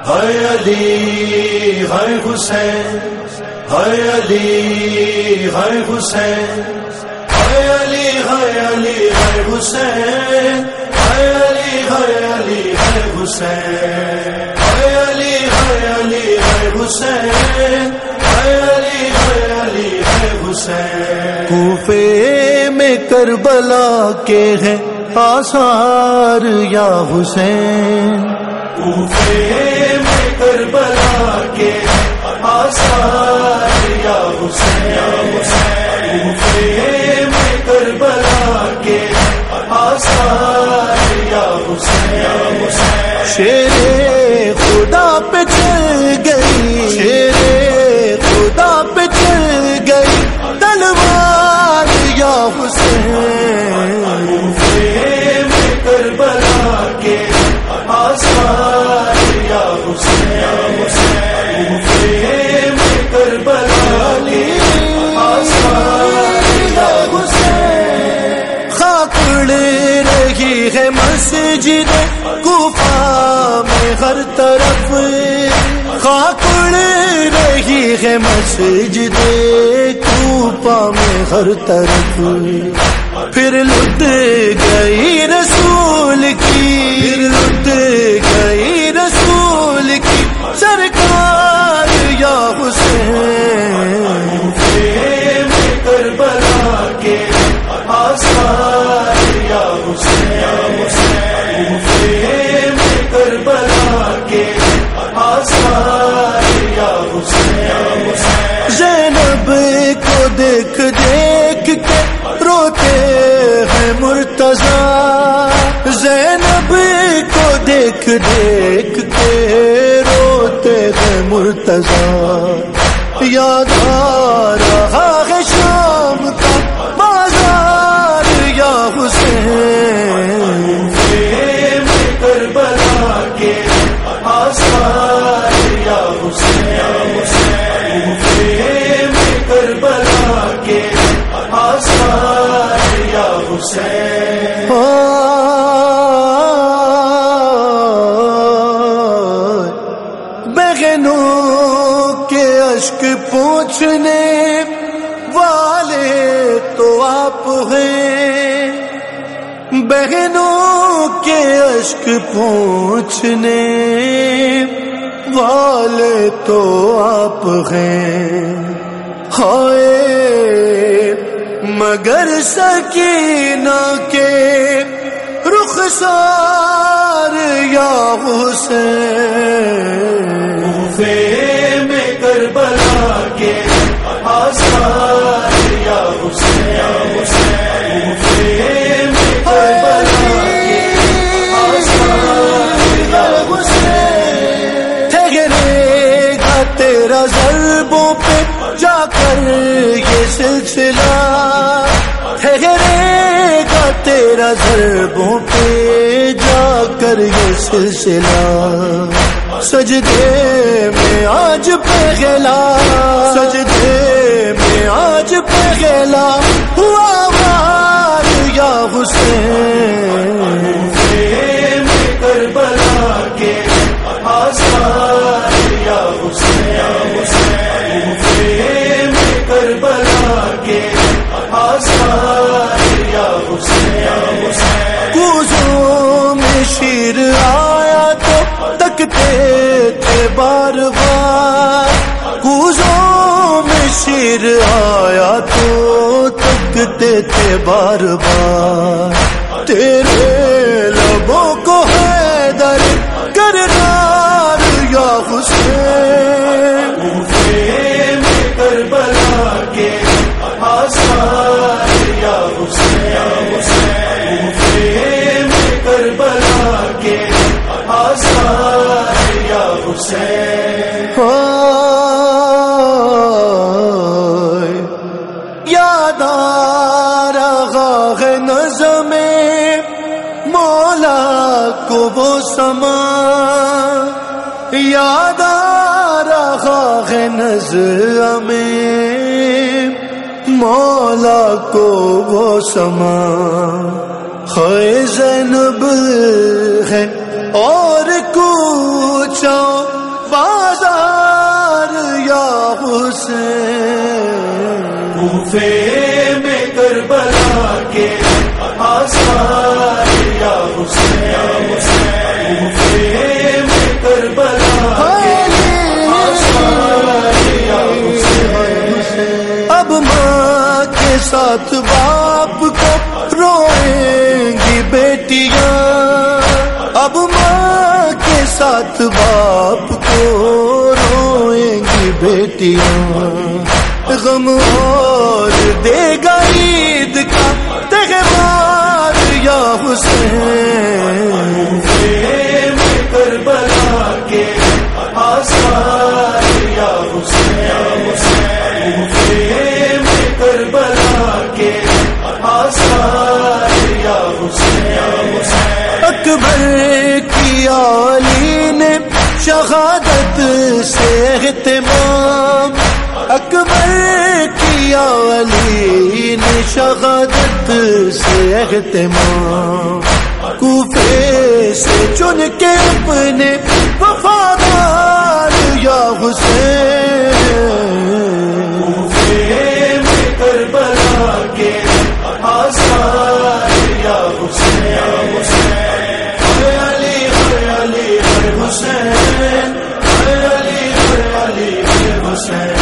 ہے علی ہے حسین، ہے علی ہے حسین، ہے علی ہے علی ہے حسین، ہے علی ہے علی ہے حسین، ہے علی ہے علی ہے حسین، ہے علی ہے علی ہے حسین۔ کوفے میں کربلا کے ہیں آثار یا حسین، کوفے میں کربلا کے آثار یا حسین، کوفے میں کربلا کے آثار یا حسین۔ شیر خدا پہ چل گئی، شیر خدا پہ چل گئی تلوار یا حسین، کوفے میں کربلا کے آثار یا حسین، کوفے میں کربلا کے آثار یا حسین۔ خاک اڑ رہی ہے مسجد کوفہ میں ہر طرف، خاک اڑ رہی ہے مسجد کوفہ میں ہر طرف، پھر لٹ گئی رسول کی، پھر لٹ گئی رسول کی سرکار یا حسین، کوفے میں کربلا کے آثار یا حسین، کوفے میں کربلا کے آثار یا حسین۔ زینب کو دیکھ دیکھ کے روتے ہیں مرتضی، زینب کو دیکھ دیکھ کے روتے ہیں مرتضی، یاد آ رہا ہے شام کا بازار یا حسین، کوفے میں کربلا کے آثار یا حسین، کوفے میں کربلا کے آثار یا حسین۔ بہنوں کے اشک پوچھنے والے تو آپ ہیں، بہنوں کے اشک پوچھنے والے تو آپ ہیں، ہائے مگر سکینہ کے رخسار یا حسین، کوفے میں کربلا کے آثار یا حسین، کوفے میں کربلا کے آثار یا حسین۔ ٹھہرے گا تیرا ضربوں پہ جا کر یہ سلسلہ، ٹھہرے گا تیرا ضربوں پہ جا کر یہ سلسلہ، سجدے میں آج پہلا، سجدے میں آج پہلا ہوا وار یا حسین، کوفے میں کربلا کے آثار یا حسین، کوفے میں کربلا کے آثار یا حسین۔ کوزوں میں شیر آیا تو تکتے تھے بار بار، کوزوں میں شیر آیا تو تکتے تھے بار بار، تیرے لبوں کو حیدر کرنار یا حسین، کوفے میں کربلا کے آثار یا حسین، کوفے میں کربلا کے آثار یا حسین۔ یاد آ رہا ہے نظم مولا کو وہ سما، یاد آ رہا ہے نظم مولا کو وہ سما، ہے زینب ہے اور کوچا بازار یا حسین، کوفے میں کربلا کے آثار یا حسین، کوفے میں کربلا کے آثار یا حسین۔ اب ماں کے ساتھ باپ کو روئیں گی بیٹیاں، اب ماں کے ساتھ باپ کو روئیں گی بیٹیاں، غم اور دے گا عید کا تہوار یا حسین، کربلا کے آثار یا حسین، کربلا کے آثار یا حسین۔ اکبر کی علی نے شہادت سے اہتمام، اکبر کی علی نے شہادت سے اہتمام، کوفے سے چن کے اپنے وفادار یا حسین، کربلا کے آثار یا حسین، علی علی حسین، علی علی حسین۔